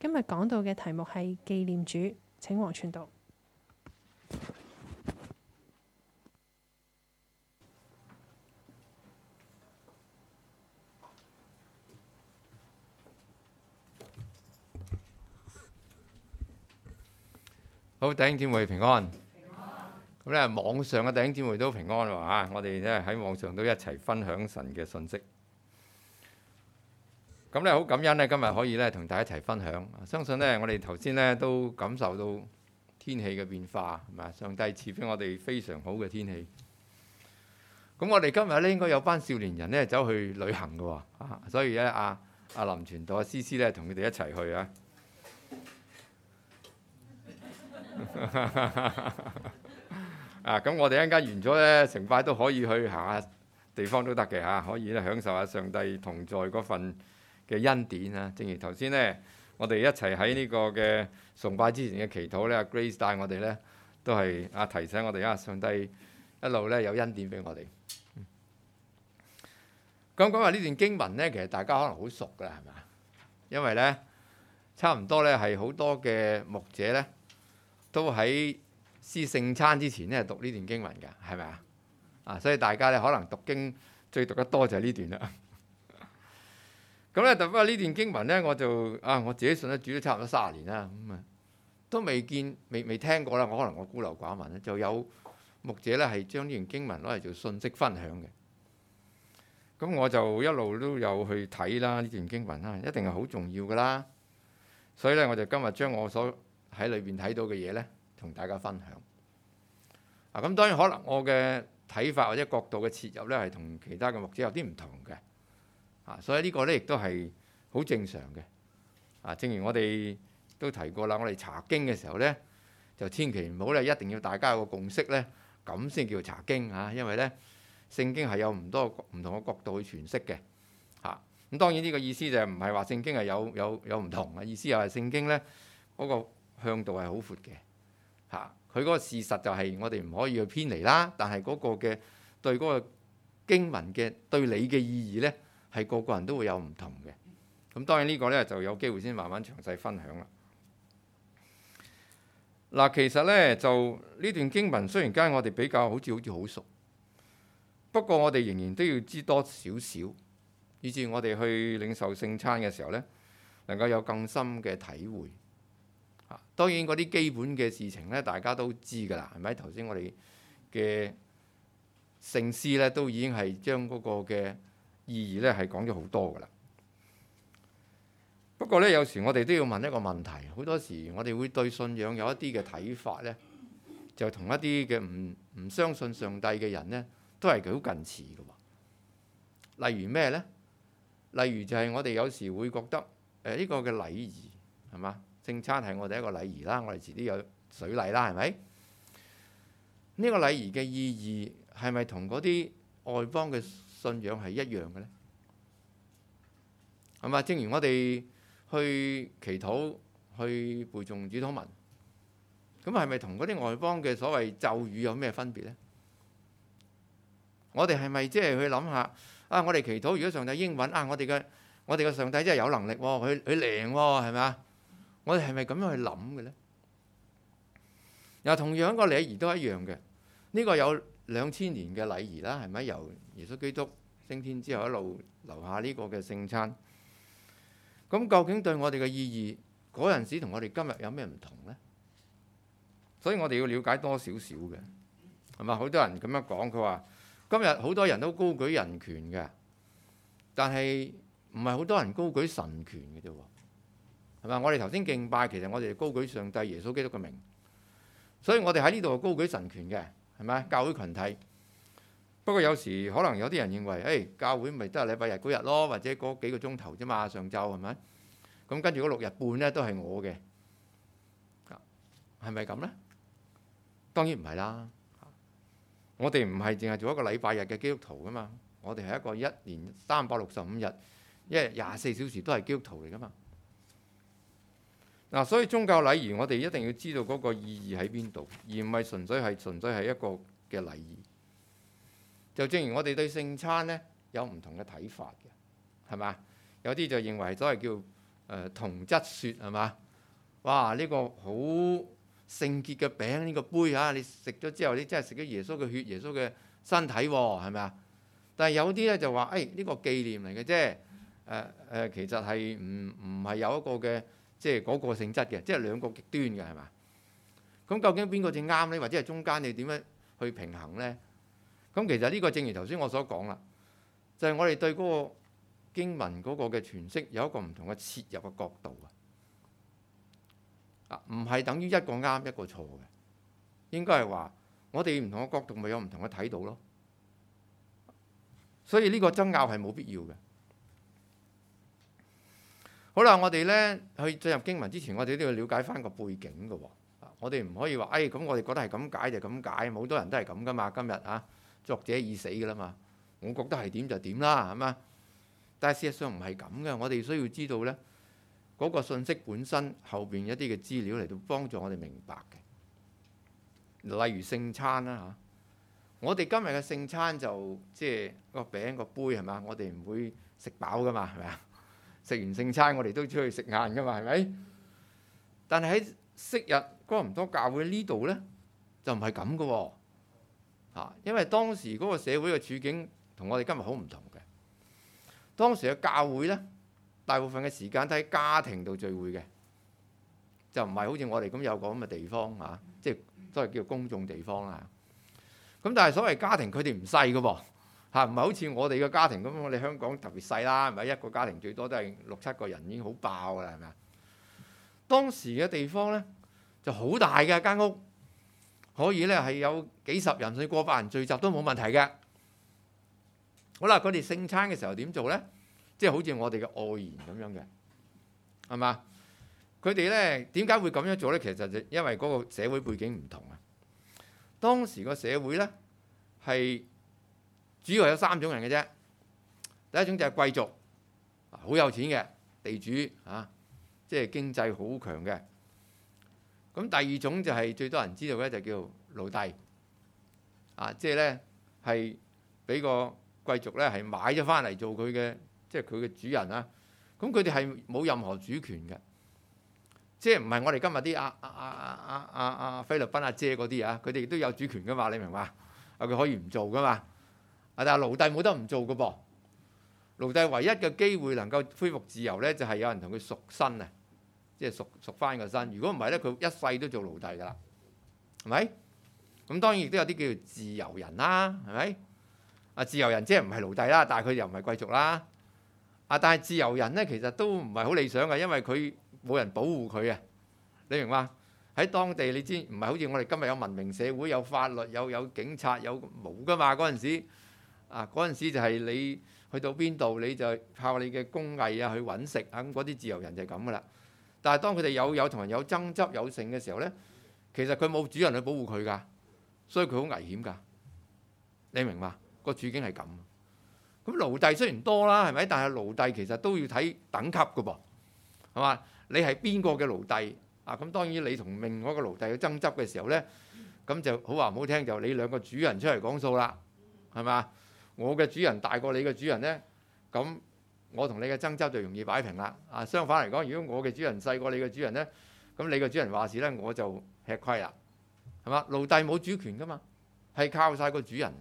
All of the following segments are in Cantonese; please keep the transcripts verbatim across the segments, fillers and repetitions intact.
今日講到嘅題目係紀念主。請黃傳道。 好，弟兄姊妹平安。咁咧，網上嘅弟兄姊妹都平安喎嚇。我哋咧喺網上都一齊分享神嘅信息。咁咧好感恩咧，今日可以咧同大家一齊分享。相信咧，我哋頭先咧都感受到天氣嘅變化，係咪啊？上帝賜俾我哋非常好嘅天氣。咁我哋今日咧應該有班少年人咧走去旅行嘅喎，啊，所以咧阿阿林傳道、阿思思咧同佢哋一齊去啊。啊！咁我哋一陣間完咗咧，成塊都可以去行下地方都得嘅嚇，可以咧享受下上帝同在嗰份嘅恩典啊！正如頭先咧，我哋一齊喺呢個嘅崇拜之前嘅祈禱咧，Grace 帶我哋咧都係啊提醒我哋啊，上帝一路咧有恩典俾我哋。咁講話呢段經文咧，其實大家可能好熟㗎啦，係咪啊？因為咧差唔多咧係好多嘅牧者咧都喺施聖餐之前咧讀呢段經文㗎，係咪啊？啊，所以大家咧可能讀經最讀得多就係呢段啦。咁咧，不過呢段經文咧，我就啊我自己信得主都差唔多三十年啦，咁啊都未見未未聽過啦。我可能我孤陋寡聞咧，就有牧者咧係將呢段經文攞嚟做信息分享嘅。咁我就一路都有去睇啦，呢段經文啦，一定係好重要㗎啦。所以咧，我就今日將我所喺裏邊睇到嘅嘢咧，同大家分享。啊，咁當然可能我嘅睇法或者角度嘅切入咧，係同其他嘅牧者有啲唔同嘅。啊，所以呢個咧亦都係好正常嘅。啊，正如我哋都提過啦，我哋查經嘅時候咧，就千祈唔好咧，一定要大家有個共識咧，咁先叫查經啊。因為咧，聖經係有唔多唔同嘅角度去詮釋嘅。嚇，咁當然呢個意思就唔係話聖經係有有有唔同嘅意思，又係聖經咧嗰個向度係好闊嘅。嚇，佢嗰個事實就係我哋唔可以去偏離啦，但係嗰個嘅對嗰個經文嘅對你嘅意義咧，係個個人都會有唔同嘅。咁當然呢個咧就有機會先慢慢詳細分享啦。嗱，其實咧就呢段經文雖然間我哋比較好似好似好熟，不過我哋仍然都要知多少少，以至我哋去領受聖餐嘅時候咧，能夠有更深嘅體會。啊，當然嗰啲基本嘅事情咧，大家都知㗎啦，係咪？頭先我哋嘅聖詩咧，都已經係將嗰個嘅意義咧係講咗好多㗎啦。不過咧，有時我哋都要問一個問題，好多時我哋會對信仰有一啲嘅睇法咧，就同一啲嘅唔唔相信上帝嘅人咧，都係好近似嘅喎。例如咩咧？例如就係我哋有時會覺得誒呢、呃呢個嘅禮儀係嘛？聖餐係我哋一個禮儀啦，我哋遲啲有水禮啦，係咪？呢、呢個禮儀嘅意義係咪同嗰啲外邦嘅信仰係一樣嘅咧？係嘛？正如我哋去祈禱、去背誦主禱文，咁係咪同嗰啲外邦嘅所謂咒語有咩分別咧？我哋係咪即係去諗下啊？我哋祈禱，如果上帝應允啊，我哋嘅我哋嘅上帝真係有能力喎，佢佢靈喎，係咪啊？我哋係咪咁樣去諗嘅咧？又同樣個禮儀都一樣嘅，呢、這個有兩千年嘅禮儀啦，係咪？由耶穌基督升天之後一路留下呢個嘅聖餐。咁究竟對我哋嘅意義嗰陣時同我哋今日有咩唔同咧？所以我哋要了解多少少嘅，係嘛？好多人咁樣講，佢話今日好多人都高舉人權嘅，但係唔係好多人高舉神權嘅啫喎。係嘛？我哋頭先敬拜，其實我哋高舉上帝耶穌基督嘅名，所以我哋喺呢度高舉神權嘅，係咪？教會群體。不過有時可能有啲人認為，誒、哎、教會咪都係禮拜日嗰日咯，或者嗰幾個鐘頭啫嘛，上晝係咪？咁跟住嗰六日半咧都係我嘅，係咪咁咧？當然唔係啦。我哋唔係淨係做一個禮拜日嘅基督徒噶嘛，我哋係一個一年三百六十五日，一日廿四小時都係基督徒嚟噶嘛。嗱，所以宗教禮儀我哋一定要知道嗰個意義喺邊度，而唔係純粹係純粹係一個嘅禮儀。就正如我哋對聖餐咧有唔同嘅睇法嘅，係嘛？有啲就認為所謂叫誒銅質雪係嘛？哇！呢個好聖潔嘅餅，呢個杯啊，你食咗之後，你真係食咗耶穌嘅血、耶穌嘅身體喎，係咪啊？但係有啲咧就話，誒呢個紀念嚟嘅啫，誒誒其實係唔唔係有一個嘅即係嗰個性質嘅，即係兩個極端嘅係嘛？咁究竟邊個正啱咧？或者係中間你點樣去平衡咧？咁其實呢個正如頭先我所講啦，就係我哋對嗰個經文嗰個嘅詮釋有一個唔同嘅切入嘅角度啊！啊，唔係等於一個啱一個錯嘅，應該係話我哋唔同嘅角度咪有唔同嘅睇到咯。所以呢個爭拗係冇必要嘅。好啦，我哋咧去進入經文之前，我哋都要了解翻個背景嘅喎。我哋唔可以話，誒咁我哋覺得係咁解就咁解，好多人都係咁噶嘛。今日啊，作者已死噶啦嘛，我覺得係點就點啦，係嘛？但係事實上唔係咁嘅，我哋需要知道咧嗰個信息本身後邊一啲嘅資料嚟到幫助我哋明白嘅。例如聖餐啦嚇，我哋今日嘅聖餐就即係個餅個杯係嘛，我哋唔會食飽噶嘛，係咪啊？食完聖餐我哋都出去食晏噶嘛，係咪？但係喺昔日哥林多教會呢度咧就唔係咁嘅喎嚇，因為當時嗰個社會嘅處境同我哋今日好唔同嘅。當時嘅教會咧，大部分嘅時間都喺家庭度聚會嘅，就唔係好似我哋咁有個咁嘅地方嚇，即係都係叫公眾地方啦。咁但係所謂家庭，佢哋唔細嘅噃嚇，唔係好似我哋嘅家庭咁。我哋香港特別細啦，係咪一個家庭最多都係六七個人已經好爆㗎啦，係咪啊？當時嘅地方咧就好大嘅間屋，可以咧係有幾十人甚至過百人聚集都冇問題嘅。好啦，佢哋聖餐嘅時候點做咧？即係好似我哋嘅愛筵咁樣嘅，係嘛？佢哋咧點解會咁樣做咧？其實就因為嗰個社會背景唔同啊。當時個社會咧係主要有三種人嘅啫。第一種就係貴族，好有錢嘅地主啊，即係經濟好強嘅。咁第二種就係最多人知道咧，就叫奴隸啊，即係咧係俾個貴族咧係買咗翻嚟做佢嘅，即係佢嘅主人啊。咁佢哋係冇任何主權嘅，即係唔係我哋今日啲阿阿阿阿阿阿菲律賓阿姐嗰啲啊？佢哋都有主權噶嘛？你明嘛？啊，佢可以唔做噶嘛？啊，但係奴隸冇得唔做噶噃。奴隸唯一嘅機會能夠恢復自由咧，就係有人同佢贖身啊，即係贖贖翻個身。如果唔係咧，佢一世都做奴隸噶啦，係咪？咁當然亦都有啲叫做自由人啦，係咪？啊，自由人即係唔係奴隸啦，但係佢又唔係貴族啦。啊，但係自由人咧，其實都唔係好理想嘅，因為佢冇人保護佢啊。你明嘛？喺當地你知唔係好似我哋今日有文明社會、有法律、有有警察、有冇噶嘛？嗰陣時啊，嗰陣時就係你去到邊度你就靠你嘅工藝啊去揾食啊，咁嗰啲自由人就係咁噶啦。但係當佢哋有有同人有爭執有勝嘅時候咧，其實佢冇主人去保護佢㗎，所以佢好危險㗎。你明嘛？個處境係咁。咁奴隸雖然多啦，係咪？但係奴隸其實都要睇等級㗎噃，係嘛？你係邊個嘅奴隸啊？咁當然你同另外一個奴隸去爭執嘅時候咧，咁就好話唔好聽，就你兩個主人出嚟講數啦，係嘛？我嘅主人大過你嘅主人咧，咁我同你嘅爭執就容易擺平啦。啊，相反嚟講，如果我嘅主人細過你嘅主人咧，咁你嘅主人話事咧，我就吃虧啦，係嘛？奴隸冇主權㗎嘛，係靠晒個主人。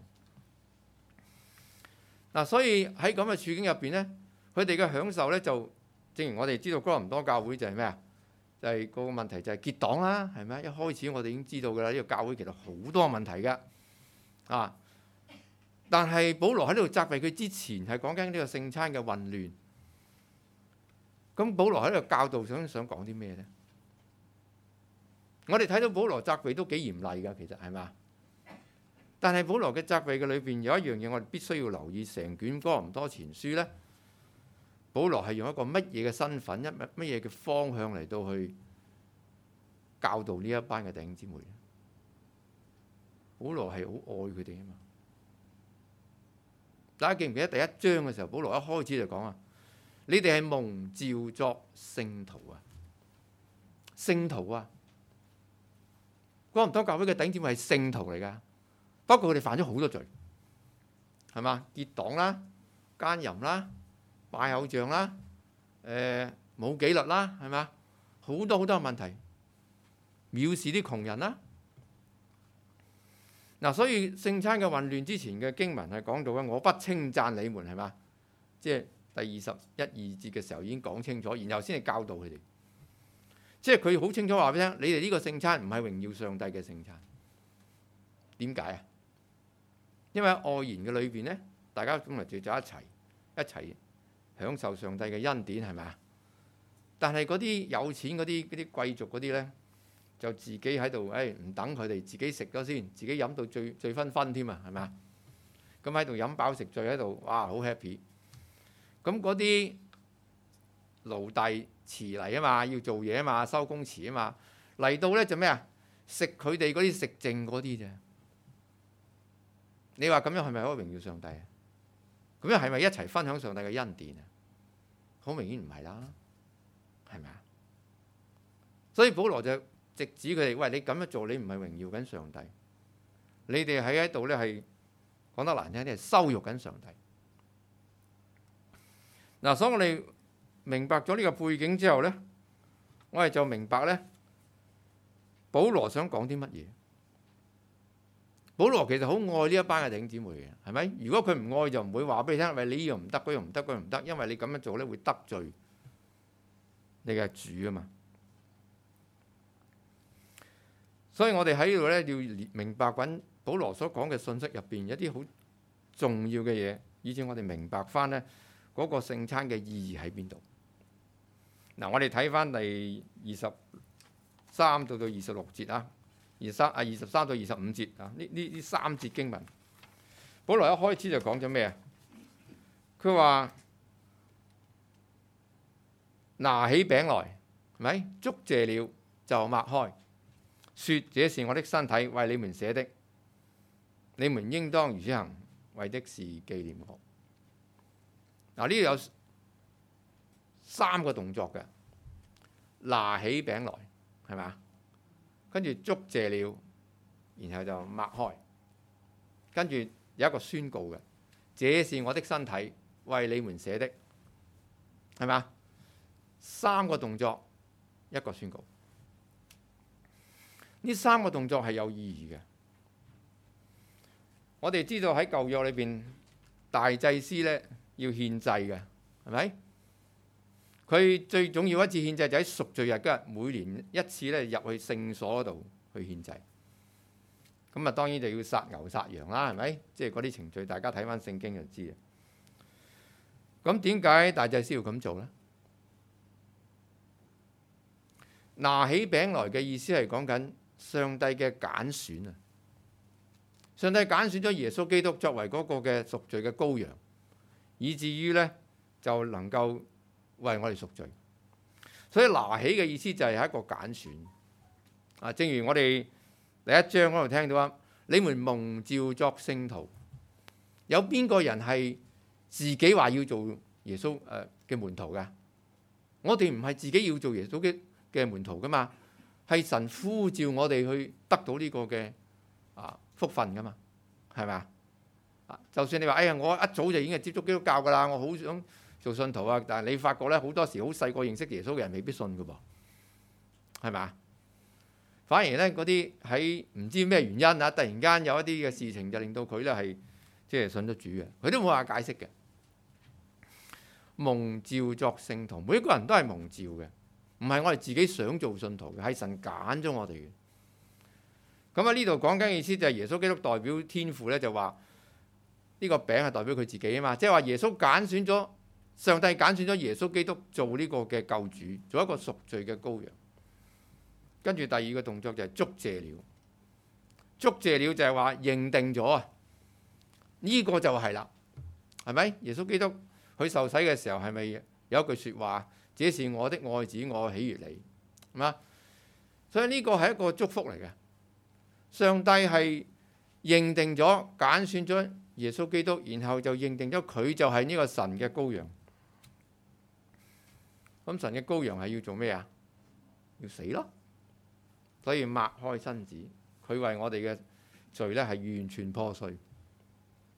嗱、啊，所以喺咁嘅處境入邊咧，佢哋嘅享受咧就，正如我哋知道哥林多教會就係咩啊？就係、是、個問題就係結黨啦，係咪？一開始我哋已經知道㗎啦，呢、這個教會其實好多問題㗎，啊！但係保羅喺呢度責備佢之前係講緊呢個聖餐嘅混亂。咁保羅喺度教導想想講啲咩咧？我哋睇到保羅責備都幾嚴厲㗎，其實係嘛？但係保羅嘅責備嘅裏邊有一樣嘢，我哋必須要留意。成卷哥林多前書咧，保羅係用一個乜嘢嘅身份、一乜乜嘢嘅方向嚟到去教導呢一班嘅弟兄姊妹咧？保羅係好愛佢哋啊嘛！大家記唔記得第一章嘅時候，保羅一開始就講啊，你哋係蒙召作聖徒啊，聖徒啊！哥林多教會嘅弟兄姊妹係聖徒嚟㗎。不過佢哋犯咗好多罪，係嘛？結黨啦、奸淫啦、拜偶像啦、誒冇紀律啦，係咪？好多好多問題，藐視啲窮人啦。嗱，所以聖餐嘅混亂之前嘅經文係講到嘅，我不稱讚你們，係嘛？即係第二十一二節嘅時候已經講清楚，然後先係教導佢哋。即係佢好清楚話俾你聽，你哋呢個聖餐唔係榮耀上帝嘅聖餐。點解啊？因為喺愛筵嘅裏邊咧，大家咁嚟聚集一齊，一齊享受上帝嘅恩典，係咪啊？但係嗰啲有錢嗰啲嗰啲貴族嗰啲咧，就自己喺度，誒唔等佢哋自己食咗先，自己飲到醉醉醺醺添啊，係咪啊？咁喺度飲飽食醉喺度，哇好 happy。咁嗰啲奴隸遲嚟啊嘛，要做嘢啊嘛，收工遲啊嘛，嚟到咧就咩啊？食佢哋嗰啲食剩嗰啲啫。你話咁樣係咪可以榮耀上帝啊？咁樣係咪一齊分享上帝嘅恩典啊？好明顯唔係啦，係咪啊？所以保羅就直指佢哋：喂，你咁樣做，你唔係榮耀緊上帝，你哋喺喺度咧係講得難聽啲係羞辱緊上帝。嗱，所以我哋明白咗呢個背景之後咧，我哋就明白咧，保羅想講啲乜嘢？保羅其實好愛呢一班嘅弟兄姊妹嘅，係咪？如果佢唔愛，就唔會話俾你聽，喂，你呢樣唔得，嗰樣唔得，嗰樣唔得，因為你咁樣做咧會得罪你嘅主啊嘛。所以我哋喺呢度咧要明白緊保羅所講嘅信息入邊一啲好重要嘅嘢，以至我哋明白翻咧嗰個聖餐嘅意義喺邊度。嗱，我哋睇翻第二十三到到二十六節啊。二三啊，二十三到二十五節啊，呢呢呢三節經文，保羅一開始就講咗咩啊？佢話拿起餅來，係咪？祝謝了就擘開，説：這是我的身體，為你們捨的，你們應當如此行，為的是紀念我。嗱，呢度有三個動作嘅，拿起餅來，係咪啊？跟住祝謝了，然後就擘開，跟住有一個宣告嘅，這是我的身體，為你們捨的，係咪？三個動作，一個宣告。呢三個動作係有意義嘅。我哋知道喺舊約裏邊，大祭司咧要獻祭嘅，係咪？佢最重要一次獻祭就喺贖罪日嗰日，每年一次咧入去聖所嗰度去獻祭。咁啊，當然就要殺牛殺羊啦，係咪？即係嗰啲程序，大家睇翻聖經就知啦。咁點解大祭司要咁做咧？拿起餅來嘅意思係講緊上帝嘅揀選啊！上帝揀選咗耶穌基督作為嗰個嘅贖罪嘅羔羊，以至於咧就能夠為我哋贖罪，所以拿起嘅意思就係一個揀選啊。正如我哋第一章嗰度聽到啊，你們蒙召作聖徒，有邊個人係自己話要做耶穌誒嘅門徒㗎？我哋唔係自己要做耶穌嘅嘅門徒㗎嘛，係神呼召我哋去得到呢個嘅啊福分㗎嘛，係咪啊？就算你話哎呀，我一早就已經係接觸基督教㗎啦，我好想做信徒啊！但係你發覺咧，好多時好細個認識耶穌嘅人未必信㗎噃，係咪啊？反而咧嗰啲喺唔知咩原因啊，突然間有一啲嘅事情就令到佢咧係即係信咗主嘅，佢都冇話解釋嘅。蒙召作聖徒，每一個人都係蒙召嘅，唔係我哋自己想做信徒嘅，係神揀咗我哋嘅。咁喺呢度講緊嘅意思就係耶穌基督代表天父咧，就話呢個餅係代表佢自己啊嘛，即係話耶穌揀選咗。上帝揀選咗耶穌基督做呢個嘅救主，做一個贖罪嘅羔羊。跟住第二個動作就係祝謝了，祝謝了就係話認定咗啊，呢個就係啦，係咪？耶穌基督佢受洗嘅時候係咪有一句説話？這是我的愛子，我喜悅你，係嘛？所以呢個係一個祝福嚟嘅。上帝係認定咗、揀選咗耶穌基督，然後就認定咗佢就係呢個神嘅羔羊。咁神嘅羔羊係要做咩啊？要死咯，所以擘開身子，佢為我哋嘅罪咧係完全破碎。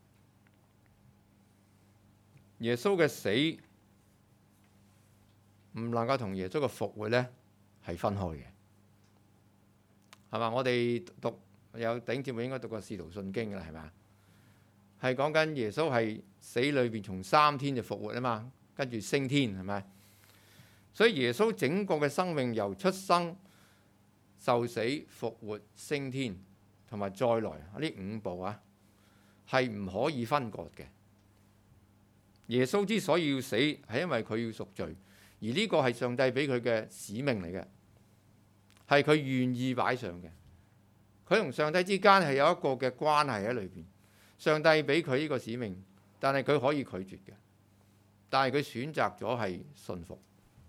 耶穌嘅死唔能夠同耶穌嘅復活咧係分開嘅，係嘛？我哋讀有弟兄姊妹應該讀過《使徒信經》㗎啦，係嘛？係講緊耶穌係死裏邊從三天就復活啊嘛，跟住升天係咪？所以耶穌整個嘅生命由出生、受死、復活、升天同埋再來呢五步啊，係唔可以分割嘅。耶穌之所以要死，係因為佢要贖罪，而呢個係上帝俾佢嘅使命嚟嘅，係佢願意擺上嘅。佢同上帝之間係有一個嘅關係喺裏邊。上帝俾佢呢個使命，但係佢可以拒絕嘅，但係佢選擇咗係信服。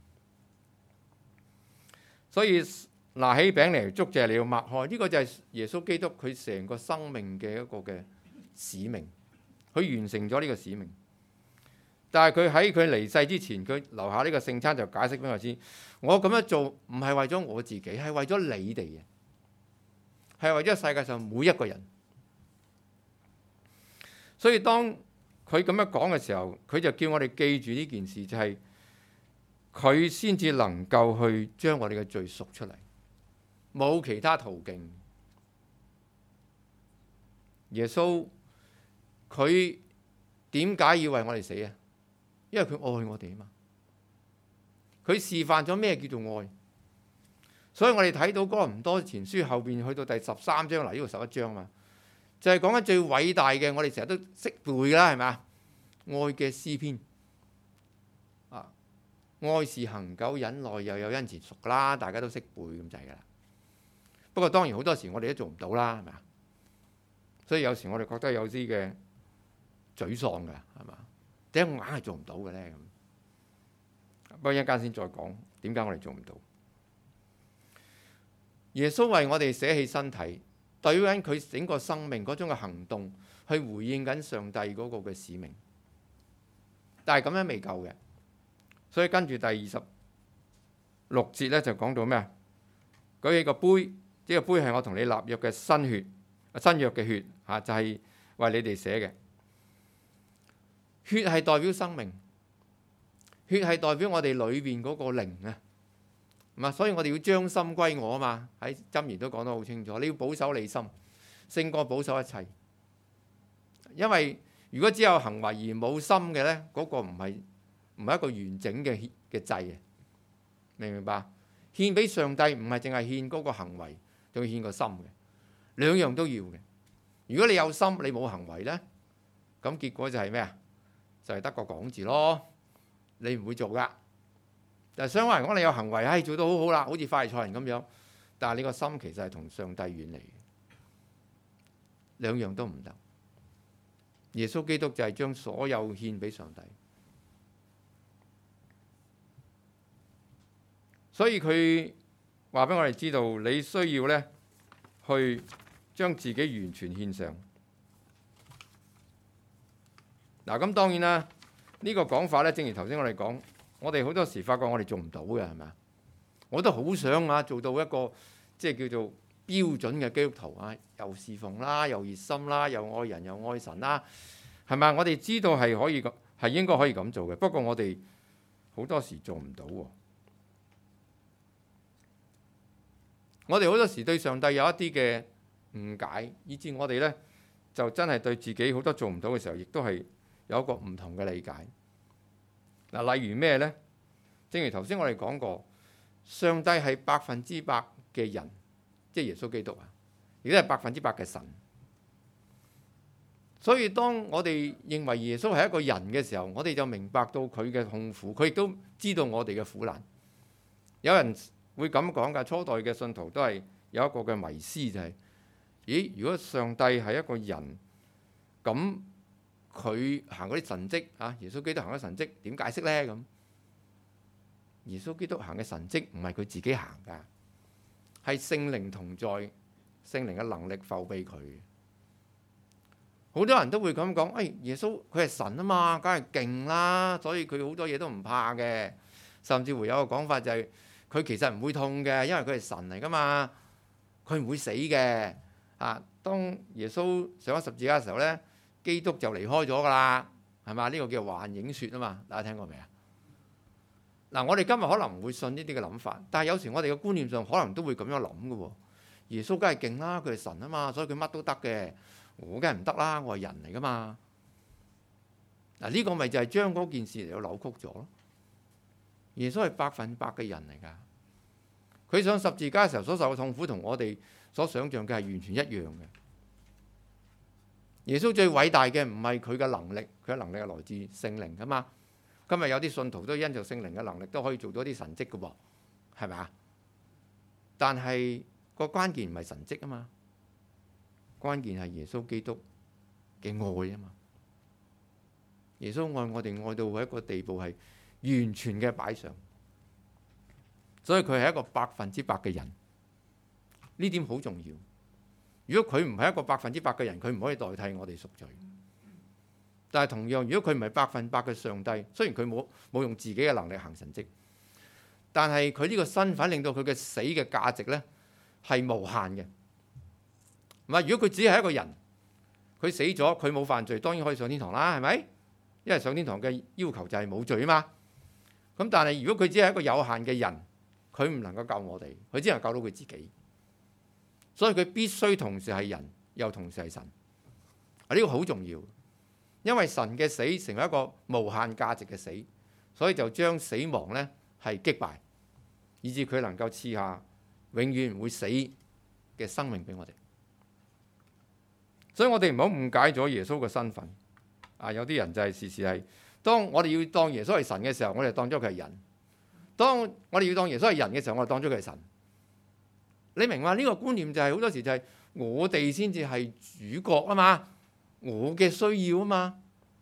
所以拿起餅嚟，祝謝你要擘開，呢、這個就係耶穌基督佢成個生命嘅一個嘅使命，佢完成咗呢個使命。但係佢喺佢離世之前，佢留下呢個聖餐就解釋俾我知，我咁樣做唔係為咗我自己，係為咗你哋嘅，係為咗世界上每一個人。所以當佢咁樣講嘅時候，佢就叫我哋記住呢件事，就係佢先至能夠去將我哋嘅罪贖出嚟，冇其他途徑。耶穌佢點解要為我哋死啊？因為佢愛我哋啊嘛。佢示範咗咩叫做愛，所以我哋睇到哥林多前書後邊去到第十三章，嗱呢度十一章嘛。就係講緊最偉大嘅，我哋成日都識背㗎啦，係咪啊？愛嘅詩篇啊，愛是恒久忍耐，又有恩慈，熟啦，大家都識背咁滯㗎啦。不過當然好多時我哋都做唔到啦，係咪啊？所以有時我哋覺得有啲嘅沮喪㗎，係嘛？點解我硬係做唔到嘅咧？咁不過一陣間先再講點解我哋做唔到。耶穌為我哋捨棄身體，對緊佢整個生命嗰種嘅行動，去回應緊上帝嗰個嘅使命。但係咁樣未夠嘅，所以跟住第二十六節咧就講到咩啊？舉起個杯，呢個杯係我同你立約嘅新血，新約嘅血嚇，就係為你哋寫嘅。血係代表生命，血係代表我哋裏邊嗰個靈啊。嘛，所以我哋要將心歸我啊嘛，喺箴言都講得好清楚。你要保守你心，勝過保守一切。因為如果只有行為而冇心嘅咧，嗰、那個唔係唔係一個完整嘅嘅祭啊，明唔明白？獻俾上帝唔係淨係獻嗰個行為，仲要獻個心嘅，兩樣都要嘅。如果你有心，你冇行為咧，咁結果就係咩啊？就係、是、得個講字咯，你唔會做噶。但係相反嚟講，你有行為，唉，做得好好啦，好似法利賽人咁樣。但係你個心其實係同上帝遠離嘅，兩樣都唔得。耶穌基督就係將所有獻俾上帝，所以佢話俾我哋知道，你需要咧去將自己完全獻上。嗱，咁當然啦，呢個講法咧，正如頭先我哋講。我哋好多時發覺我哋做唔到嘅，係咪啊？我都好想啊，做到一個即係叫做標準嘅基督徒啊，又侍奉啦，又熱心啦，又愛人又愛神啦，係咪？我哋知道係可以咁，係應該可以咁做嘅。不過我哋好多時做唔到喎。我哋好多時對上帝有一啲嘅誤解，以致我哋咧就真係對自己好多做唔到嘅時候，亦都係有一個唔同嘅理解。嗱，例如咩呢？正如頭先我哋講過，上帝係百分之百嘅人，即係耶穌基督啊，亦都係百分之百嘅神。所以當我哋認為耶穌係一個人嘅時候，我哋就明白到佢嘅痛苦，佢亦都知道我哋嘅苦難。有人會咁講㗎，初代嘅信徒都係有一個嘅迷思，就係：咦，如果上帝係一個人，咁佢行嗰啲神蹟啊，耶穌基督行嘅神蹟點解釋咧？咁耶穌基督行嘅神蹟唔係佢自己行㗎，係聖靈同在，聖靈嘅能力覆庇佢。好多人都會咁講，誒、哎、耶穌佢係神啊嘛，梗係勁啦，所以佢好多嘢都唔怕嘅。甚至乎有個講法就係、是、佢其實唔會痛嘅，因為佢係神嚟㗎嘛，佢唔會死嘅。啊，當耶穌上咗十字架嘅時候咧，基督就離開咗㗎啦，係嘛？呢、這個叫幻影説啊嘛，大家聽過未啊？ 嗱，我哋今日可能唔會信呢啲嘅諗法，但係有時我哋嘅觀念上可能都會咁樣諗嘅喎。耶穌梗係勁啦，佢係神啊嘛，所以佢乜都得嘅。我梗係唔得啦，我係人嚟噶嘛。嗱，呢個咪就係將嗰件事嚟到扭曲咗咯。耶穌係百分百嘅人嚟㗎，佢上十字架嘅時候所受嘅痛苦同我哋所想像嘅係完全一樣嘅。耶穌最偉大嘅唔係佢嘅能力，佢嘅能力係來自聖靈㗎嘛。今日有啲信徒都因着聖靈嘅能力都可以做到啲神蹟㗎喎，係咪啊？但係個關鍵唔係神蹟啊嘛，關鍵係耶穌基督嘅愛啊嘛。耶穌愛我哋愛到一個地步係完全嘅擺上，所以佢係一個百分之百嘅人，呢點好重要。如果佢唔係一個百分之百嘅人，佢唔可以代替我哋贖罪。但係同樣，如果佢唔係百分百嘅上帝，雖然佢冇冇用自己嘅能力行神蹟，但係佢呢個身份令到佢嘅死嘅價值呢係無限嘅。唔係，如果佢只係一個人，佢死咗，佢冇犯罪，當然可以上天堂啦，係咪？因為上天堂嘅要求就係冇罪啊嘛。咁但係如果佢只係一個有限嘅人，佢唔能夠救我哋，佢只能救到佢自己。所以佢必須同時係人，又同時係神。啊，呢個好重要。因為神嘅死成為一個無限價值嘅死，所以就將死亡呢係擊敗，以致佢能夠賜下永遠唔會死嘅生命俾我哋。所以我哋唔好誤解咗耶穌嘅身份。啊，有啲人就係時時係當我哋要當耶穌係神嘅時候，我哋當咗佢係人；當我哋要當耶穌係人嘅時候，我哋當咗佢係神。你明嘛？呢個觀念就係好多時就係我哋先至係主角啊嘛。我嘅需要啊嘛！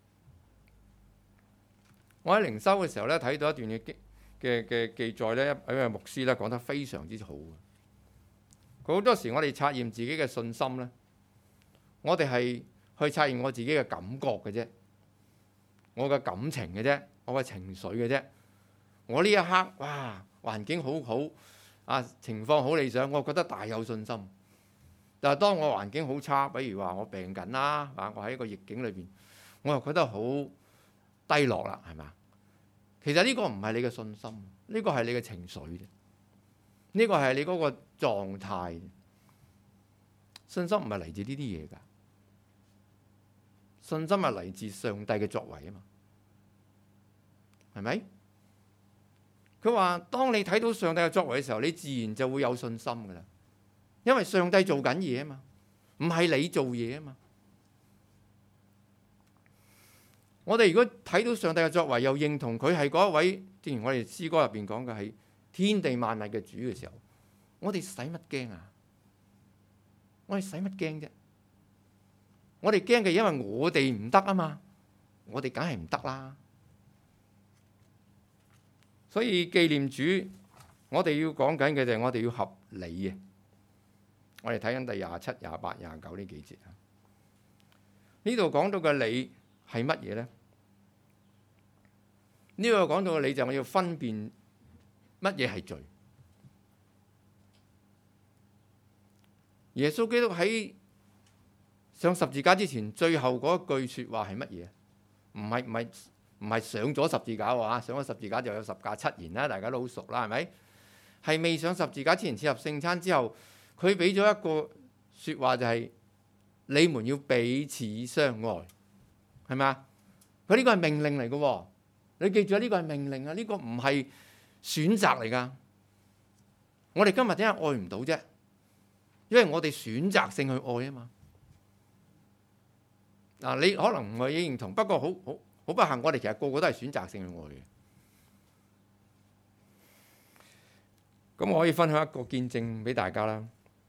我喺靈修嘅時候咧，睇到一段嘅嘅嘅記載咧，一位牧師咧講得非常之好。佢好多時我哋測驗自己嘅信心咧，我哋係去測驗我自己嘅感覺嘅啫，我嘅感情嘅啫，我嘅情緒嘅啫。我呢一刻哇，環境好好啊，情況好理想，我覺得大有信心。但係當我環境好差，比如話我病緊啦，啊，我喺一個逆境裏邊，我又覺得好低落啦，係嘛？其實呢個唔係你嘅信心，呢個係你嘅情緒啫，呢個係你嗰個狀態。信心唔係嚟自呢啲嘢㗎，信心係嚟自上帝嘅作為啊嘛，係咪？佢話：當你睇到上帝嘅作為嘅時候，你自然就會有信心㗎啦。因為上帝做緊嘢啊嘛，唔係你做嘢啊嘛。我哋如果睇到上帝嘅作為，又認同佢係嗰一位，正如我哋詩歌入邊講嘅係天地萬物嘅主嘅時候，我哋使乜驚啊？我哋使乜驚啫？我哋驚嘅因為我哋唔得啊嘛，我哋梗係唔得啦。所以紀念主，我哋要講緊嘅就係我哋要合理嘅。我哋睇緊第廿七、廿八、廿九呢幾節啊。呢度講到嘅理係乜嘢呢？呢個講到嘅理就係我要分辨乜嘢係罪。耶穌基督喺上十字架之前，最後嗰一句説話係乜嘢？唔係唔係唔係上咗十字架喎，上咗十字架就有十架七言啦，大家都好熟啦，係咪？係未上十字架之前，設立聖餐之後。佢俾咗一個説話就係：你們要彼此相愛，係咪啊？佢呢個係命令嚟嘅喎，你記住啊！呢個係命令啊，呢個唔係選擇嚟㗎。我哋今日點解愛唔到啫？因為我哋選擇性去愛啊嘛。嗱，你可能唔係認同，不過好好好不幸，我哋其實個個都係選擇性去愛嘅。咁我可以分享一個見證俾大家啦。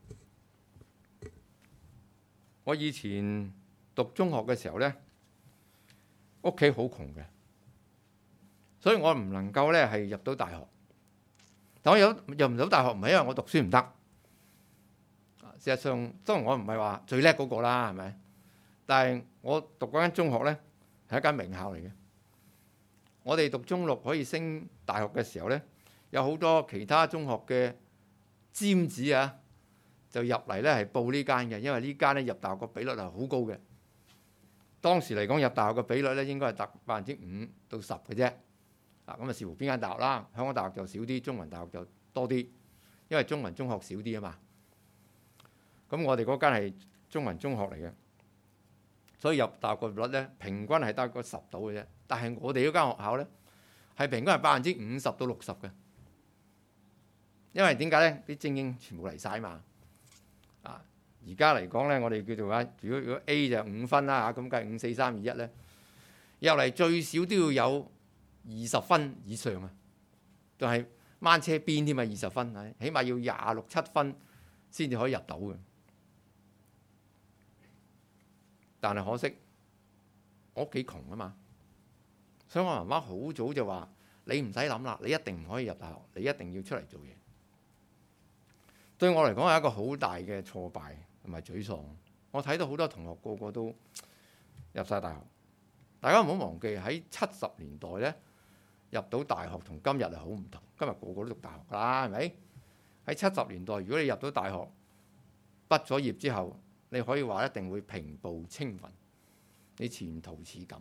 我以前讀中學嘅時候呢，屋企好窮嘅，所以我唔能夠呢係入到大學。但我有入唔到大學，唔係因為我讀書唔得。事實上，當然我唔係話最叻嗰個啦，係咪？但係我讀嗰間中學呢，係一間名校嚟嘅。我哋讀中六可以升大學嘅時候呢，有好多其他中學嘅尖子啊，就入嚟咧係報呢間嘅，因為呢間咧入大學個比率係好高嘅。當時嚟講入大學嘅比率咧應該係達百分之五到十嘅啫。 啊，咁啊視乎邊間大學啦。香港大學就少啲，中文大學就多啲，因為中文中學少啲啊嘛。咁我哋嗰間係中文中學嚟嘅，所以入大學個率咧平均係得個十度嘅啫。但係我哋嗰間學校咧係平均係百分之五十到六十嘅，因為點解咧？啲精英全部嚟晒嘛。啊，而家嚟講咧，我哋叫做啊，如果如果 A 就五分啦嚇，咁計五四三二一咧，入嚟最少都要有二十分以上啊，仲係掹車邊添啊，二十分，係起碼要廿六七分先至可以入到嘅。但係可惜，我屋企窮啊嘛，所以我媽媽好早就話：你唔使諗啦，你一定唔可以入大學，你一定要出嚟做嘢。對我嚟講係一個好大嘅挫敗同埋沮喪。我睇到好多同學個個都入晒大學，大家唔好忘記喺七十年代咧入到大學同今日係好唔同。今日個個都讀大學㗎啦，係咪？喺七十年代，如果你入到大學，畢咗業之後，你可以話一定會平步青雲，你前途似錦。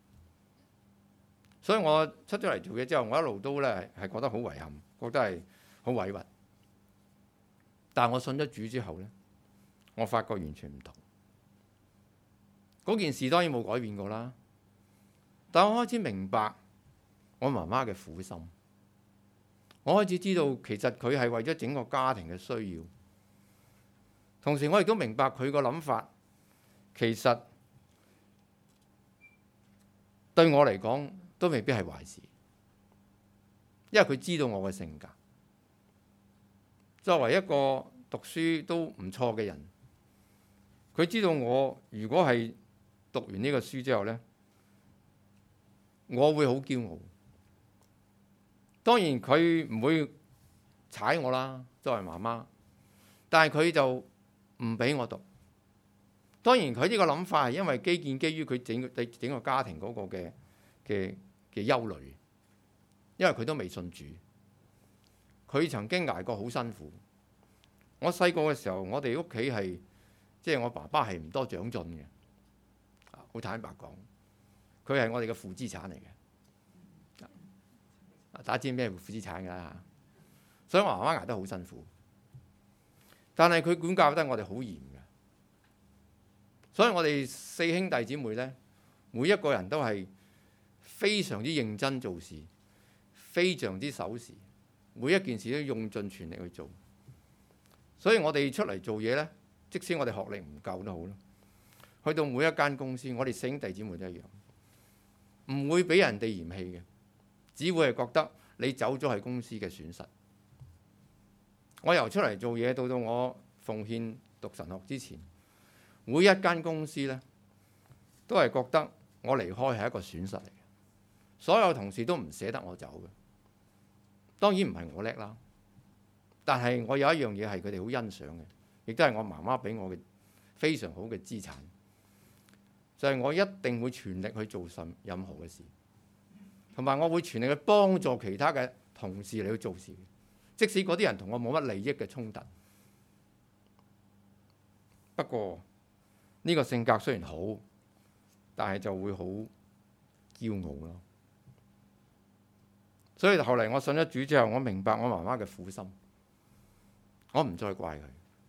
所以我出咗嚟做嘢之後，我一路都咧係覺得好遺憾，覺得係好委屈。但係我信咗主之後咧，我發覺完全唔同。嗰件事當然冇改變過啦，但我開始明白我媽媽嘅苦心。我開始知道其實佢係為咗整個家庭嘅需要。同時我亦都明白佢個諗法，其實對我嚟講都未必係壞事，因為佢知道我嘅性格。作為一個讀書都唔錯嘅人，佢知道我如果係讀完呢個書之後呢，我會好驕傲。當然佢唔會踩我啦，作為媽媽，但係佢就唔俾我讀。當然佢呢個諗法係因為基建基於佢整對整個家庭嗰個嘅嘅嘅憂慮，因為佢都未信主，佢曾經捱過好辛苦。我細個嘅時候，我哋屋企係即係我爸爸係唔多長進嘅，好坦白講，佢係我哋嘅負資產嚟嘅。大家知咩負資產㗎啦？所以我媽媽捱得好辛苦，但係佢管教得我哋好嚴嘅。所以我哋四兄弟姊妹咧，每一個人都係非常之認真做事，非常之守時，每一件事都用盡全力去做。所以我哋出嚟做嘢咧，即使我哋學歷唔夠都好啦，去到每一間公司，我哋四兄弟姊妹都一樣，唔會俾人哋嫌棄嘅，只會係覺得你走咗係公司嘅損失。我由出嚟做嘢到到我奉獻讀神學之前，每一間公司咧都係覺得我離開係一個損失嚟嘅，所有同事都唔捨得我走嘅。當然唔係我叻啦，但係我有一樣嘢係佢哋好欣賞嘅，亦都係我媽媽俾我嘅非常好嘅資產，就係我一定會全力去做任任何嘅事，同埋我會全力去幫助其他嘅同事嚟去做事，即使嗰啲人同我冇乜利益嘅衝突。不過呢個性格雖然好，但係就會好驕傲咯。所以後嚟我信咗主之後，我明白我媽媽嘅苦心，我唔再怪佢。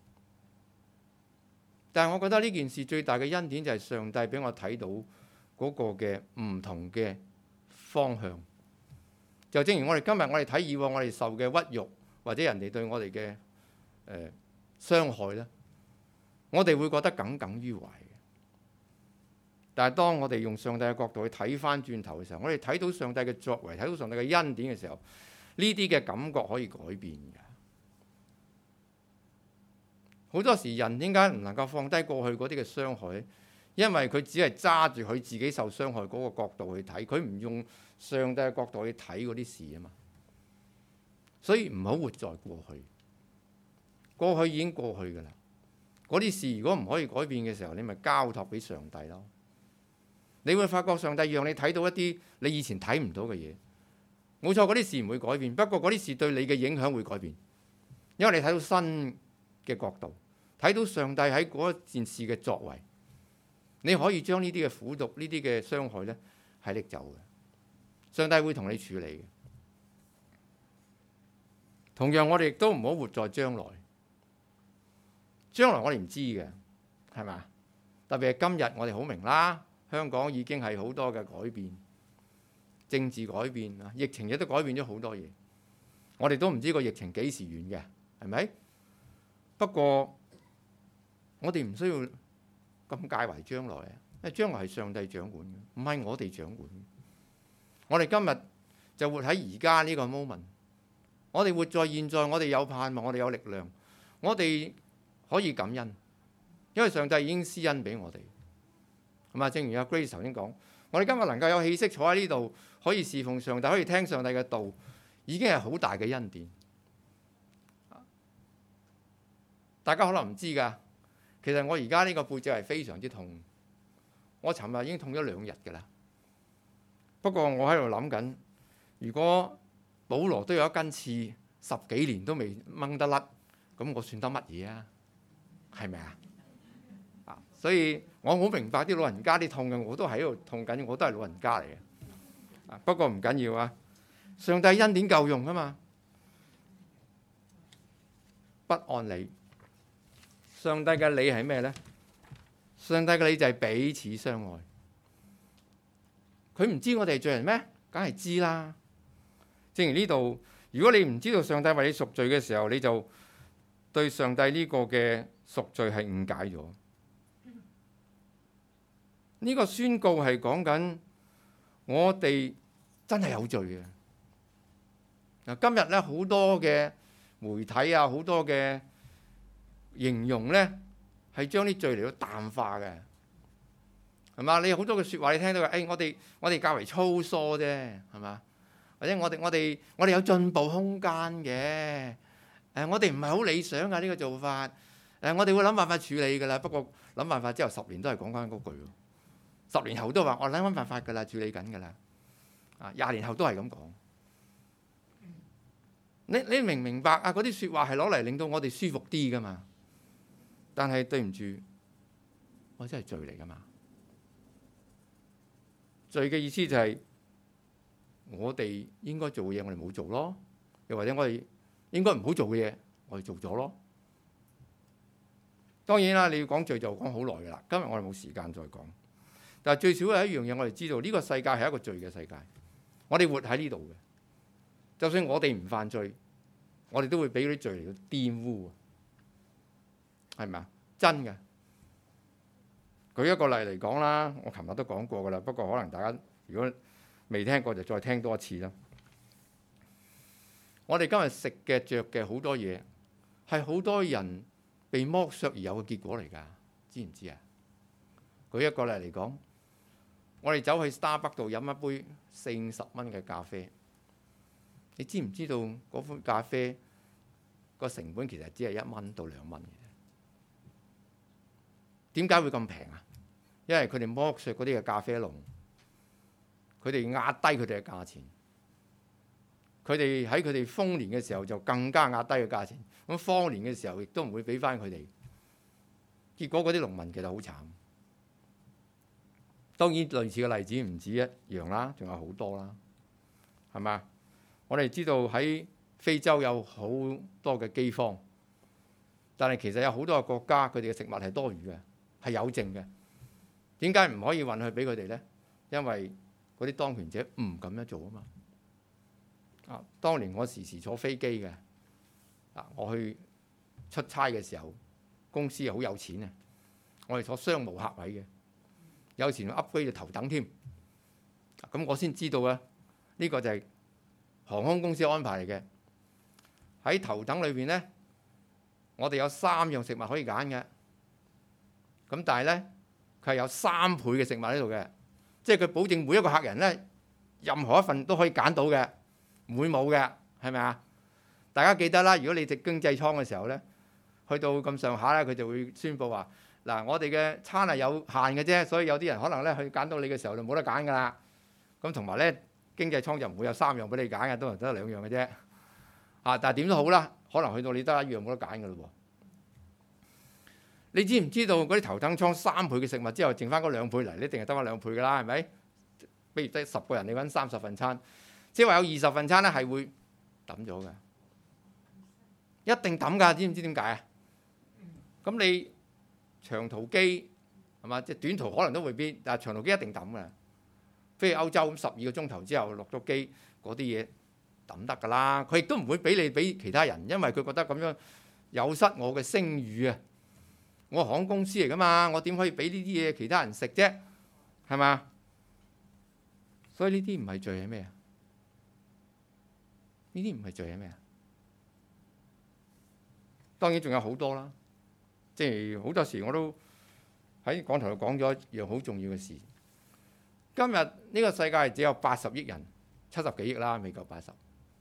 但係我覺得呢件事最大嘅恩典就係上帝俾我睇到嗰個嘅唔同嘅方向。就正如我哋今日我哋睇以往我哋受嘅屈辱，或者人哋對我哋嘅誒傷害咧，我哋會覺得耿耿於懷嘅。但係當我哋用上帝嘅角度去睇翻轉頭嘅時候，我哋睇到上帝嘅作為，睇到上帝嘅恩典嘅時候，呢啲嘅感覺可以改變嘅。好多時人點解唔能夠放低過去嗰啲嘅傷害？因為佢只係揸住佢自己受傷害嗰個角度去睇，佢唔用上帝嘅角度去睇嗰啲事啊嘛。所以唔好活在過去，過去已經過去㗎啦。嗰啲事如果唔可以改變嘅時候，你咪交託俾上帝咯。你會發覺上帝讓你睇到一啲你以前睇唔到嘅嘢。冇錯，嗰啲事唔會改變，不過嗰啲事對你嘅影響會改變，因為你睇到新嘅角度，睇到上帝喺嗰件事嘅作為，你可以將呢啲嘅苦毒、呢啲嘅傷害咧係拎走嘅。 上帝會同你處理嘅。同樣，我哋亦都唔好活在將來。將來我哋唔知嘅，係咪？特別係今日，我哋好明啦，香港已經係好多嘅改變，政治改變啊，疫情亦都改變咗好多嘢。我哋都唔知個疫情幾時完嘅，係咪？不過我哋唔需要咁介懷將來啊，因為將來係上帝掌管嘅，唔係我哋掌管嘅。我哋今日就活喺而家呢個 moment， 我哋活在現在，我哋有盼望，我哋有力量，我哋可以感恩，因為上帝已經施恩俾我哋，係嘛？正如阿 Grace 頭先講，我哋今日能夠有氣息坐喺呢度，可以侍奉上帝，可以聽上帝嘅道，已經係好大嘅恩典。大家可能唔知㗎，其實我而家呢個背脊係非常之痛，我尋日已經痛咗兩日㗎啦。不過我喺度諗緊，如果保羅都有一根刺，十幾年都未掹得甩，咁我算得乜嘢啊？係咪啊？啊，所以我好明白啲老人家啲痛嘅，我都喺度痛緊，我都係老人家嚟嘅。啊，不過唔緊要啊，上帝恩典夠用啊嘛。不按理，上帝嘅理係咩呢？上帝嘅理就係彼此相愛。佢唔知我哋係罪人咩？梗係知啦。正如呢度，如果你唔知道上帝為你贖罪嘅時候，你就對上帝呢個嘅贖罪係誤解咗。呢個宣告係講緊我哋真係有罪嘅。嗱，今日咧好多嘅媒體啊，好多嘅形容咧係將啲罪嚟到淡化嘅，係嘛？你好多嘅説話你聽到嘅，誒我哋我哋較為粗疏啫，係嘛？或者我哋我哋我哋有進步空間嘅，誒我哋唔係好理想㗎呢個做法，誒我哋會諗辦法處理㗎啦。不過諗辦法之後十年都係講翻嗰句喎，十年後都話我諗翻辦法㗎啦，處理緊㗎啦，啊廿年後都係咁講。你你明唔明白啊？嗰啲説話係攞嚟令到我哋舒服啲㗎嘛？但係對唔住，我真係罪嚟㗎嘛？罪嘅意思就係我哋應該做嘅嘢，我哋冇做咯；又或者我哋應該唔好做嘅嘢，我哋做咗咯。當然啦，你要講罪就講好耐㗎啦。今日我哋冇時間再講，但係最少係一樣嘢，我哋知道呢個世界係一個罪嘅世界。我哋活喺呢度嘅。就算我哋唔犯罪，我哋都會俾嗰啲罪嚟到玷污，係咪啊？真嘅。舉一個例嚟講啦，我琴日都講過㗎啦。不過可能大家如果未聽過，就再聽多一次啦。我哋今日食嘅、着嘅好多嘢，係好多人被剝削而有嘅結果嚟㗎，知唔知啊？舉一個例嚟講，我哋走去 Starbucks 度飲一杯四五十蚊嘅咖啡。你知唔知道嗰杯咖啡個成本其實只係一蚊到兩蚊嘅？點解會咁平啊？因為佢哋剝削嗰啲嘅咖啡農，佢哋壓低佢哋嘅價錢。佢哋喺佢哋豐年嘅時候就更加壓低嘅價錢，咁荒年嘅時候亦都唔會俾翻佢哋。結果嗰啲農民其實好慘。當然類似嘅例子唔止一樣啦，仲有好多啦，係咪？我哋知道喺非洲有好多嘅饑荒，但係其實有好多個國家佢哋嘅食物係多餘嘅，係有剩嘅。點解唔可以運去俾佢哋呢？因為嗰啲當權者唔咁樣做啊嘛。啊，當年我時時坐飛機嘅，啊，我去出差嘅時候，公司係好有錢嘅，我哋坐商務客位嘅，有時仲 upgrade 到頭等添。咁我先知道啊，呢個就係航空公司安排嚟嘅。喺頭等裏邊呢，我哋有三樣食物可以揀嘅。咁但係呢，佢係有三倍嘅食物喺度嘅，即係佢保證每一個客人呢，任何一份都可以揀到嘅，唔會冇嘅，係咪啊？大家記得啦，如果你值經濟艙嘅時候呢，去到咁上下咧，佢就會宣佈話：嗱，我哋嘅餐係有限嘅啫，所以有啲人可能咧去揀到你嘅時候就冇得揀㗎啦。咁同埋咧，經濟艙就唔會有三樣俾你揀嘅，都係得兩樣嘅啫。啊，但係點都好啦，可能去到你得一樣冇得揀㗎咯喎。你知唔知道嗰啲頭等艙三倍嘅食物之後，剩翻嗰兩倍嚟，你一定係得翻兩倍㗎啦，係咪？ 比如得十個人，你揾三十份餐，即係話有二十份餐咧係會抌咗嘅，一定抌㗎，知唔知點解啊？咁你長途機係嘛？即係短途可能都未必，但係長途機一定抌㗎。飛去歐洲咁十二個鐘頭之後落咗機，嗰啲嘢抌得㗎啦。佢亦都唔會俾你俾其他人，因為佢覺得咁樣有失我嘅聲譽啊！我航空公司嚟㗎嘛，我點可以俾呢啲嘢其他人食啫？係嘛？所以呢啲唔係罪係咩啊？呢啲唔係罪係咩啊？當然仲有好多啦，即係好多時我都喺講台度講咗一樣好重要嘅事。今日呢個世界只有八十億人，七十幾億啦，未夠八十。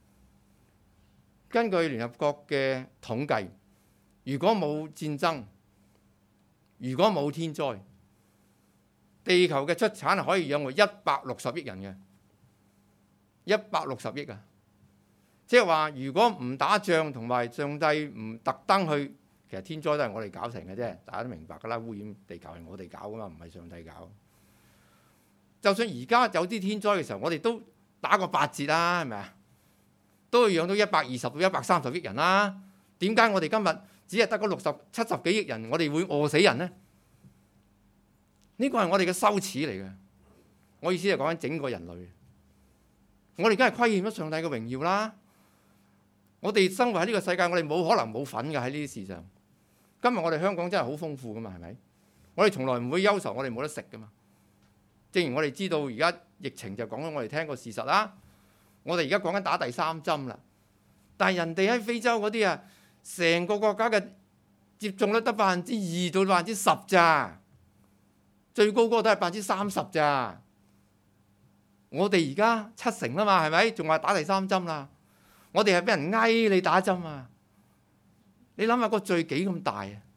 根據聯合國嘅統計，如果冇戰爭，如果冇天災，地球嘅出產係可以養活一百六十億人嘅，一百六十億啊！即係話，如果唔打仗同埋上帝唔特登去，其實天災都係我哋搞成嘅啫，大家都明白㗎啦。污染地球係我哋搞㗎嘛，唔係上帝搞。就算而家有啲天災嘅時候，我哋都打個八折啦，係咪啊？都要養到一百二十到一百三十億人啦。點解我哋今日只係得嗰六十七十幾億人，我哋會餓死人呢？呢個係我哋嘅羞恥嚟嘅。我意思係講緊整個人類。我哋梗係虧欠咗上帝嘅榮耀啦。我哋生活喺呢個世界，我哋冇可能冇份㗎喺呢啲事上。今日我哋香港真係好豐富㗎嘛，係咪？我哋從來唔會憂愁，我哋冇得食㗎嘛。正如我哋知道，而家疫情就講咗我哋聽個事實啦。我哋而家講緊打第三針啦，但係人哋喺非洲嗰啲啊，成個國家嘅接種率得百分之二到百分之十咋，最高嗰個都係百分之三十咋。我哋而家七成啦嘛，係咪？仲話打第三針啦？我哋係俾人翳你打針啊！你諗下個罪幾咁大啊！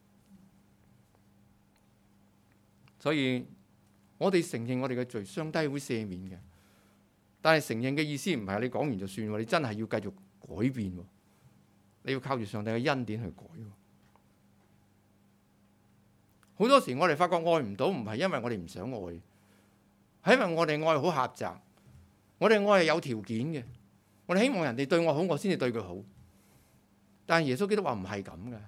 所以我哋承認我哋嘅罪，上帝會赦免嘅。但係承認嘅意思唔係你講完就算喎，你真係要繼續改變喎。你要靠住上帝嘅恩典去改喎。好多時我哋發覺愛唔到，唔係因為我哋唔想愛，係因為我哋愛好狹窄。我哋愛係有條件嘅，我哋希望人哋對我好，我先至對佢好。但係耶穌基督話唔係咁嘅。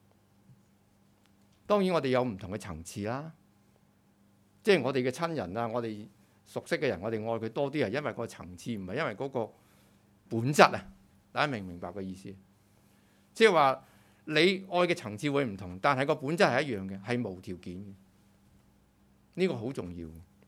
當然我哋有唔同嘅層次啦，即係我哋嘅親人啊，我哋熟悉嘅人，我哋愛佢多啲係因為個層次，唔係因為嗰個本質啊！大家明唔明白個意思？即係話你愛嘅層次會唔同，但係個本質係一樣嘅，係無條件嘅。呢個好重要。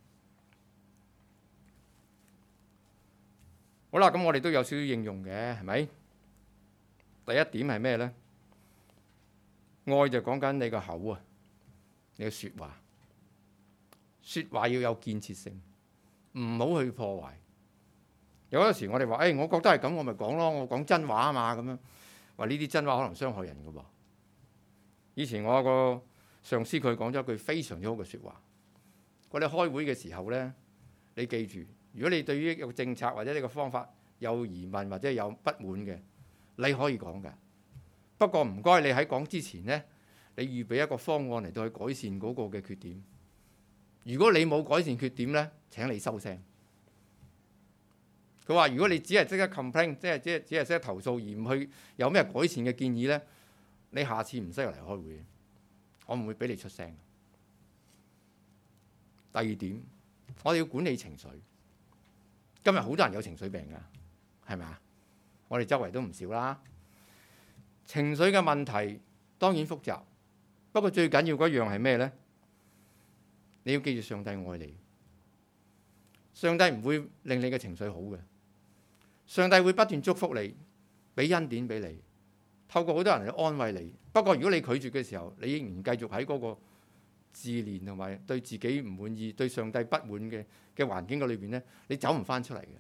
好啦，咁我哋都有少少應用嘅，係咪？第一點係咩呢？愛就講緊你個口啊，你嘅説話，説話要有建設性。唔好去破壞。有嗰時我哋話，誒、哎，我覺得係咁，我咪講咯，我講真話啊嘛，咁樣話呢啲真話可能傷害人㗎喎。以前我有個上司佢講咗一句非常之好嘅説話。我哋開會嘅時候咧，你記住，如果你對於一個政策或者呢個方法有疑問或者有不滿嘅，你可以講㗎。不過唔該，你喺講之前咧，你預備一個方案嚟到去改善嗰個嘅缺點。如果你冇改善缺點咧，請你收聲。佢話：如果你只係識得 complain，即係只係只係識得投訴，而唔去有咩改善嘅建議咧，你下次唔適合嚟開會，我唔會俾你出聲。第二點，我哋要管理情緒。今日好多人有情緒病㗎，係咪啊？我哋周圍都唔少啦。情緒嘅問題當然複雜，不過最緊要嗰樣係咩咧？你要記住，上帝愛你。上帝唔會令你嘅情緒好嘅。上帝會不斷祝福你，俾恩典俾你，透過好多人去安慰你。不過如果你拒絕嘅時候，你仍然繼續喺嗰個自憐同埋對自己唔滿意、對上帝不滿嘅嘅環境嘅裏邊咧，你走唔翻出嚟嘅。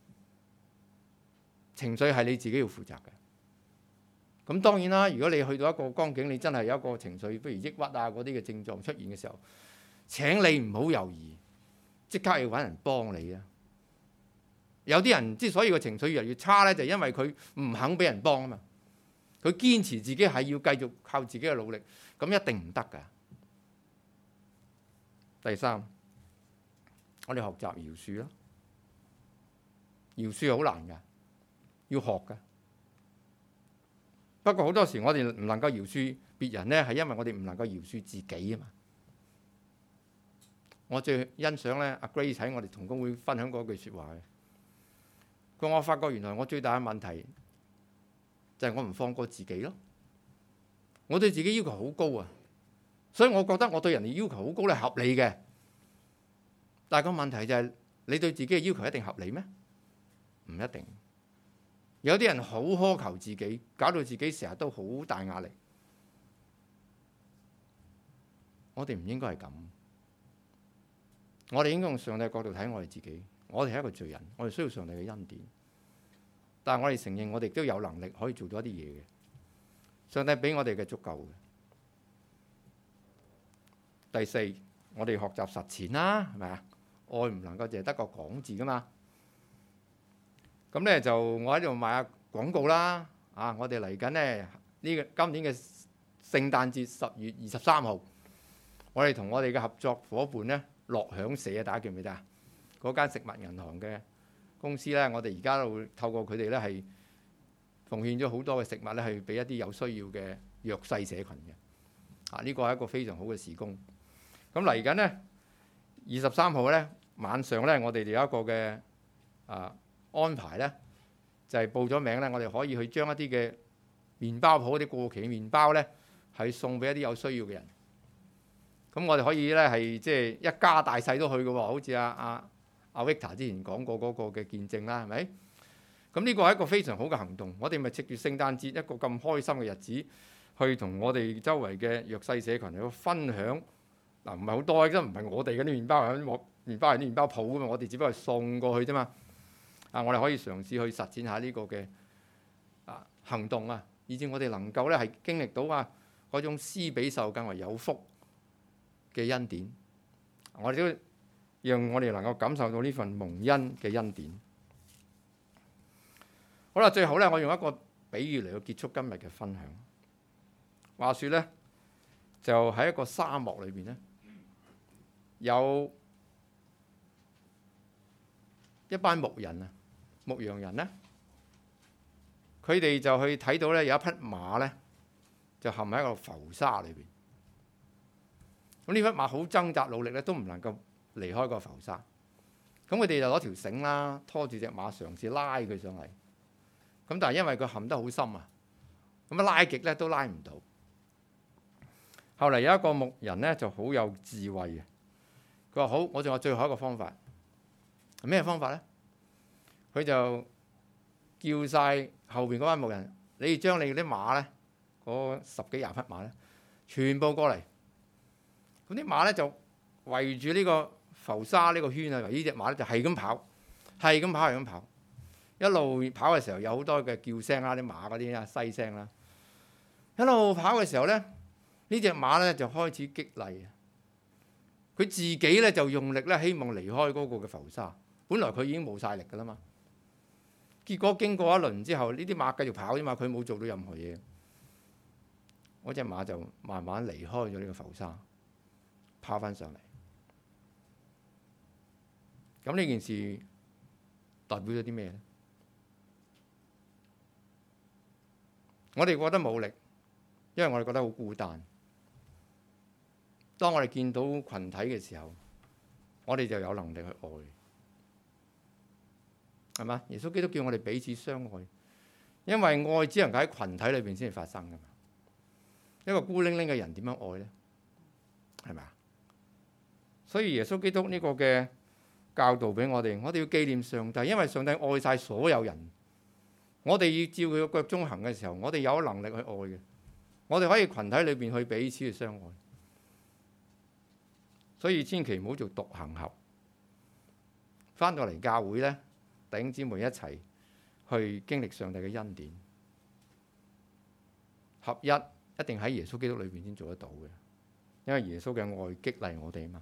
情緒係你自己要負責嘅。咁當然啦，如果你去到一個光景，你真係有一個情緒，譬如抑鬱啊嗰啲嘅症狀出現嘅時候，請你唔好猶豫，即刻要揾人幫你啊！有啲人之所以個情緒越嚟越差咧，就係因為佢唔肯俾人幫啊嘛。佢堅持自己係要繼續靠自己嘅努力，咁一定唔得㗎。第三，我哋學習饒恕啦。 饒恕好難㗎，要學㗎。不過好多時我哋唔能夠饒恕別人呢，係因為我哋唔能夠饒恕自己啊嘛。我最欣賞咧，阿 Grace 喺我哋同工會分享過一句説話嘅。佢話我發覺原來我最大嘅問題就係我唔放過自己咯。我對自己要求好高啊，所以我覺得我對人哋要求好高係合理嘅。但係個問題就係你對自己嘅要求一定合理咩？唔一定。有啲人好苛求自己，搞到自己成日都好大壓力。我哋唔應該係咁。我哋應該用上帝嘅角度睇我哋自己。我哋係一個罪人，我哋需要上帝嘅恩典。但係我哋承認，我哋都有能力可以做到一啲嘢嘅。上帝俾我哋嘅足夠嘅。第四，我哋學習實踐啦，係咪啊？愛唔能夠淨係得個講字噶嘛。咁咧就我喺度賣下廣告啦。啊，我哋嚟緊咧呢個今年嘅聖誕節十月二十三號，我哋同我哋嘅合作伙伴咧，樂享社啊，大家記唔記得啊？嗰間食物銀行嘅公司咧，我哋而家都會透過佢哋咧係奉獻咗好多嘅食物咧，去俾一啲有需要嘅弱勢社群嘅。啊，呢個係一個非常好嘅事工。咁嚟緊咧二十三號咧晚上咧，我哋有一個嘅啊安排咧，就係、是、報咗名咧，我哋可以去將一啲嘅麵包鋪啲過期嘅麵包咧，係送俾一啲有需要嘅人。咁我哋可以咧係即係一家大細都去嘅喎，好似阿阿阿 Victor 之前講過嗰個嘅見證啦，係咪？咁呢個係一個非常好嘅行動。我哋咪藉住聖誕節一個咁開心嘅日子，去同我哋周圍嘅弱勢社群去分享。嗱，唔係好多，真唔係我哋嗰啲麵包，係啲麵包係啲麵包鋪㗎嘛，我哋只不過係送過去啫嘛。啊，我哋可以嘗試去實踐下呢個嘅啊行動啊，以至我哋能夠咧係經歷到啊嗰種施比受更為有福嘅恩典。我哋都讓我哋能夠感受到呢份蒙恩嘅恩典。好啦，最後咧，我用一個比喻嚟去結束今日嘅分享。話說咧，就喺一個沙漠裏邊咧，有一班牧人啊，牧羊人咧，佢哋就去睇到咧有一匹馬咧，就陷喺一個浮沙裏邊。咁呢匹馬好掙扎努力咧，都唔能夠離開個浮沙。咁佢哋就攞條繩啦，拖住隻馬嘗試拉佢上嚟。咁但係因為佢陷得好深啊，咁啊拉極咧都拉唔到。後嚟有一個牧人咧就好有智慧嘅，佢話好，我仲有最後一個方法。咩方法咧？佢就叫晒後邊嗰班牧人，你哋將你啲馬咧，嗰十幾廿匹馬咧，全部過嚟。咁啲馬咧就圍住呢個浮沙呢個圈啊，呢隻馬咧就係咁跑，係咁跑，係咁跑。一路跑嘅時候有好多嘅叫聲啦，啲馬嗰啲啊嘶聲啦。一路跑嘅時候咧，呢隻馬咧就開始激勵啊！佢自己咧就用力咧，希望離開嗰個嘅浮沙。本來佢已經冇晒力㗎啦嘛。結果經過一輪之後，呢啲馬繼續跑啫嘛，佢冇做到任何嘢。嗰隻馬就慢慢離開咗呢個浮沙，跑翻上嚟。咁呢件事代表咗啲咩咧？我哋覺得冇力，因為我哋覺得好孤單。當我哋見到群體嘅時候，我哋就有能力去愛，係嘛？耶穌基督叫我哋彼此相愛，因為愛只能夠喺群體裏邊先至發生㗎嘛。一個孤零零嘅人點樣愛咧？係咪啊？所以耶穌基督呢個嘅教導俾我哋，我哋要紀念上帝，因為上帝愛晒所有人。我哋要照佢個腳蹤行嘅時候，我哋有能力去愛嘅。我哋可以群體裏邊去彼此去相愛。所以千祈唔好做獨行俠。翻到嚟教會咧，弟兄姊妹一齊去經歷上帝嘅恩典，合一一定喺耶穌基督裏邊先做得到嘅，因為耶穌嘅愛激勵我哋啊嘛。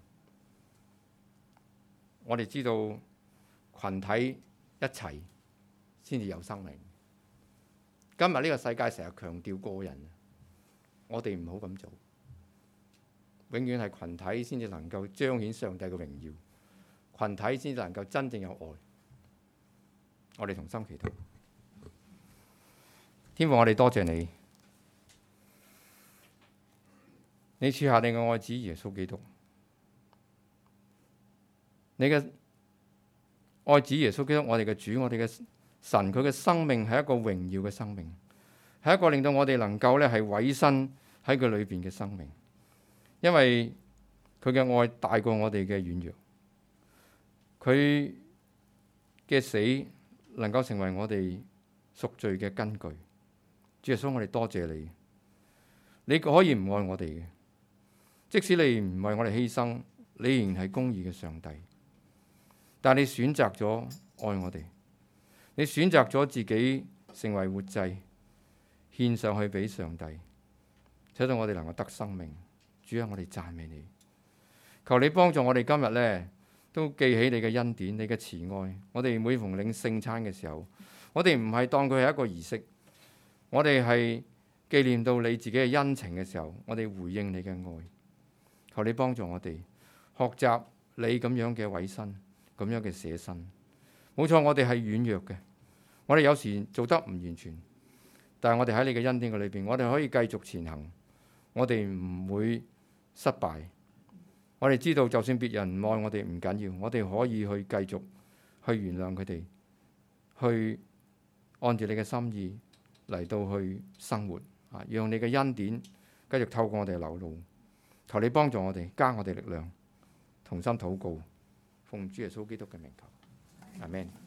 我哋知道群體一齊先至有生命。今日呢個世界成日強調個人，我哋唔好咁做。永遠係群體先至能夠彰顯上帝嘅榮耀，群體先至能夠真正有愛。 我哋同心祈禱。天父，我哋多謝你，你賜下你嘅愛子耶穌基督，你嘅愛子耶穌基督，我哋嘅主，我哋嘅神，佢嘅生命係一個榮耀嘅生命，係一個令到我哋能夠咧係委身喺佢裏邊嘅生命，因為佢嘅愛大過我哋嘅軟弱，佢嘅死能夠成為我哋贖罪嘅根據。主耶穌，我哋多謝你，你可以唔愛我哋嘅，即使你唔為我哋犧牲，你仍然係公義嘅上帝，但你選擇咗愛我哋，你選擇咗自己成為活祭，獻上去俾上帝，使到我哋能夠得生命。主啊，我哋讚美你，求你幫助我哋今日呢，都記起你嘅恩典，你嘅慈愛。我哋每逢領聖餐嘅時候，我哋唔係當佢係一個儀式，我哋係紀念到你自己嘅恩情嘅時候，我哋回應你嘅愛。求你幫助我哋學習你咁樣嘅委身，咁樣嘅捨身。冇錯，我哋係軟弱嘅，我哋有時做得唔完全，但係我哋喺你嘅恩典嘅裏邊，我哋可以繼續前行，我哋唔會失敗。我哋知道，就算別人唔愛我哋唔緊要，我哋可以去繼續去原諒佢哋，去按住你嘅心意嚟到去生活啊！讓你嘅恩典繼續透過我哋流露。求你幫助我哋，加我哋力量，同心禱告，奉主耶穌基督嘅名求，阿們。